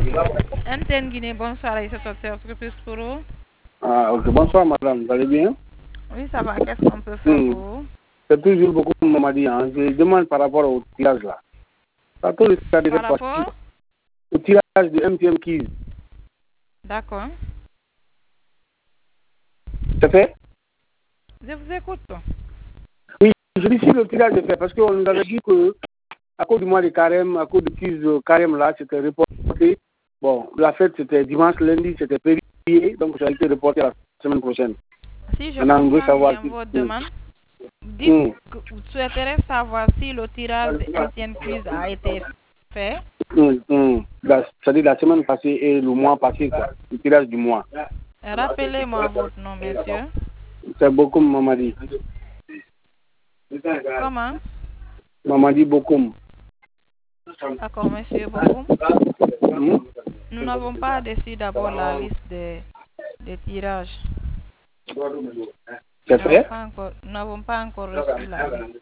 MTN Guinée, bonsoir, et c'est votre plus pour vous. Ah, ok. Bonsoir, madame. Vous allez bien? Oui, ça va. Qu'est-ce qu'on peut faire pour vous? C'est toujours beaucoup de m'a dit. Hein. Je demande par rapport au tirage là. Ça tout le Par rapport au tirage de MTN Keys. D'accord. C'est fait? Je vous écoute. Oui, je dis si le tirage est fait parce qu'on nous avait dit que à cause du mois de carême, à cause du Keys carême là, c'était reporté. Bon, la fête c'était dimanche, lundi, c'était férié, donc ça a été reporté la semaine prochaine. Si je Maintenant, on veut comprends savoir bien si... votre demande, dites que vous souhaiterez savoir si le tirage de MTN Quiz a été fait. C'est-à-dire la semaine passée et le mois passé, quoi. Le tirage du mois. Rappelez-moi votre nom, monsieur. C'est Bokoum Mamadi. Comment? Mamadi Bokoum. D'accord, monsieur Bokoum. Nous n'avons pas reçu d'abord la liste des tirages. C'est fait? Nous n'avons pas encore reçu la liste.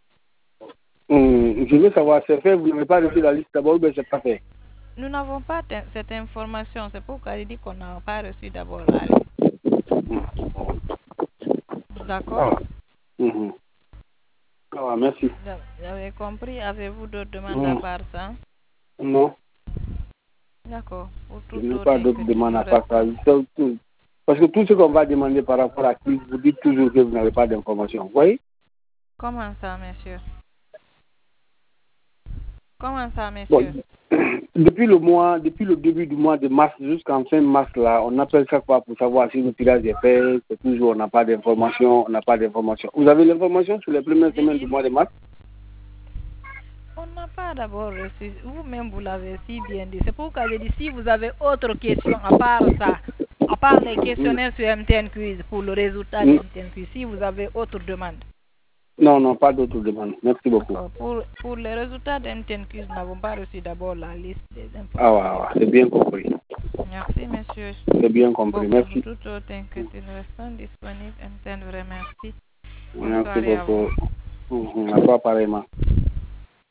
Je veux savoir, c'est fait, vous n'avez pas reçu la liste d'abord, mais c'est pas fait. Nous n'avons pas cette information, c'est pourquoi il dit qu'on n'a pas reçu d'abord la liste. D'accord? Ah, merci. Vous avez compris? Avez-vous d'autres demandes à part ça? Non. D'accord. Je n'ai pas d'autres demandes à part ça. Parce que tout ce qu'on va demander par rapport à qui, vous dites toujours que vous n'avez pas d'informations. Vous voyez? Comment ça, monsieur? Comment ça, monsieur? Bon, depuis le début du mois de mars jusqu'en fin mars, là, on appelle chaque fois pour savoir si le tirage est fait. C'est toujours, on n'a pas d'informations, on n'a pas d'informations. Vous avez l'information sur les premières semaines du mois de mars? On n'a pas d'abord reçu. Vous-même, vous l'avez si bien dit. C'est pourquoi j'ai dit, si vous avez autre question à part ça, à part les questionnaires sur MTN Quiz pour le résultat de MTN Quiz, si vous avez autre demande. Non, pas d'autres demandes. Merci beaucoup. Pour les résultats de MTN Quiz, nous n'avons pas reçu d'abord la liste des informations. Ah, c'est bien compris. Merci, monsieur. C'est bien compris. Merci. Tout autre inquiétude, nous restons disponibles. MTN vous remercie. Merci beaucoup. Au revoir, pareillement.